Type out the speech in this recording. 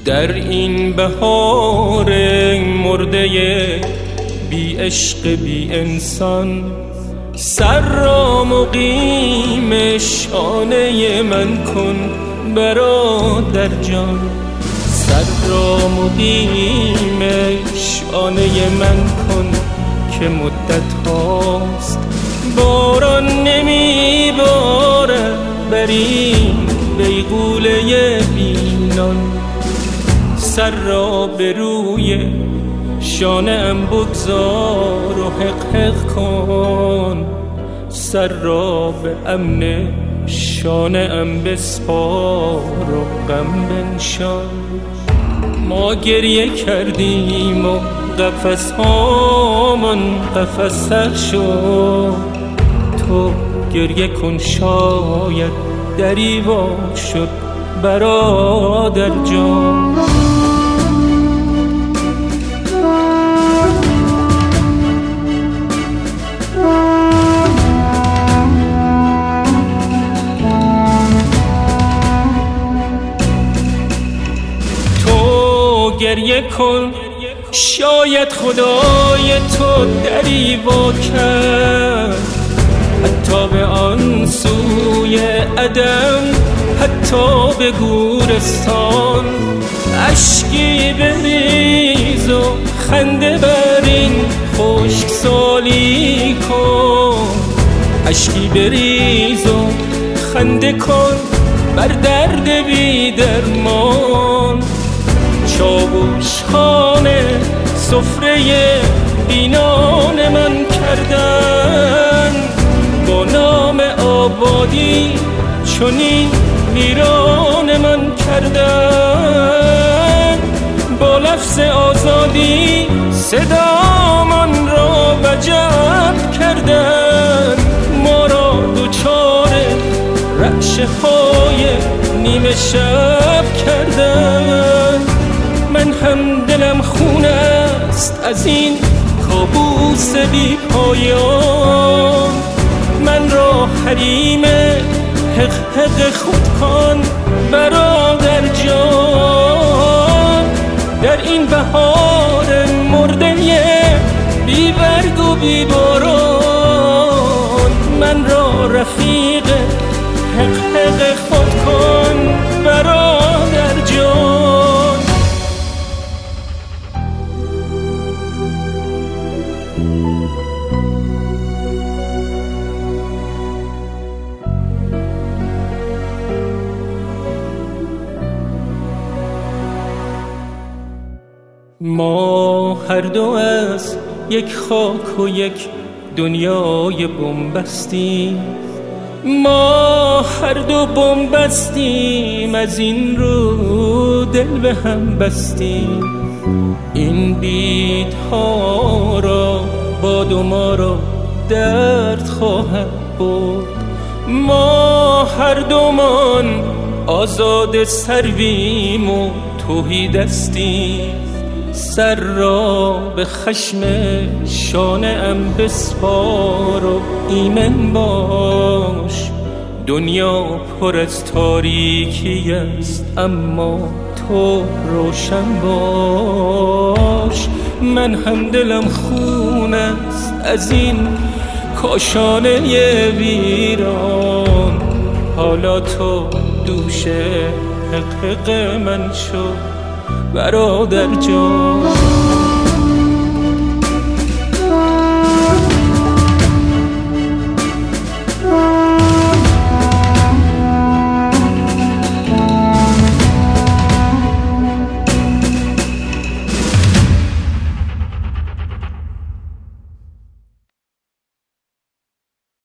در این بهار مرده بی عشق بی انسان، سر را مقیم شانه من کن برادر جان. سر را مقیم شانه من کن که مدت هاست باران نمی بارد بر این بیغوله بینان. سر را به روی شانه ام بگذار و حق حق کن، سر را به امن شانه ام بسپار و غم بنشان. ما گریه کردیم و قفس هامان قفس سر شد، تو گریه کن شاید دری وا شد برادر جان. گریه کن شاید خدای تو دری وا کرد، حتی به آن سوی عدم، حتی به گورستان. اشکی بریز و خنده بر این خشک سالی کن، اشکی بریز و خنده کن بر درد بی درمان. چاوش خانه سفره بینان من کردن، با نام آبادی چنین ویران من کردن. با لفظ آزادی صدامان را وجب کردن، ما را دوچار رعشه های نیمه شب کردن. من هم دلم خون است از این کابوس بی پایان، من را حریم حق حق خود کن برادر جان. در این بهار مرده بی برگ و بی باران، من را رفیق حق حق خود کن برادر جان. ما هر دو از یک خاک و یک دنیای بنبستیم، ما هر دو بنبستیم، از این رو دل به هم بستیم. این بیتها را باد و ما را درد خواهد برد. ما هر دومان آزاد سرویم و تهیدستیم، سر را به خشم شانه ام بسپار و ایمن باش. دنیا پر از تاریکی است اما تو روشن باش. من هم دلم خون است از این کاشانه ویران، حالا تو دوش حق حق من شو برادر جان.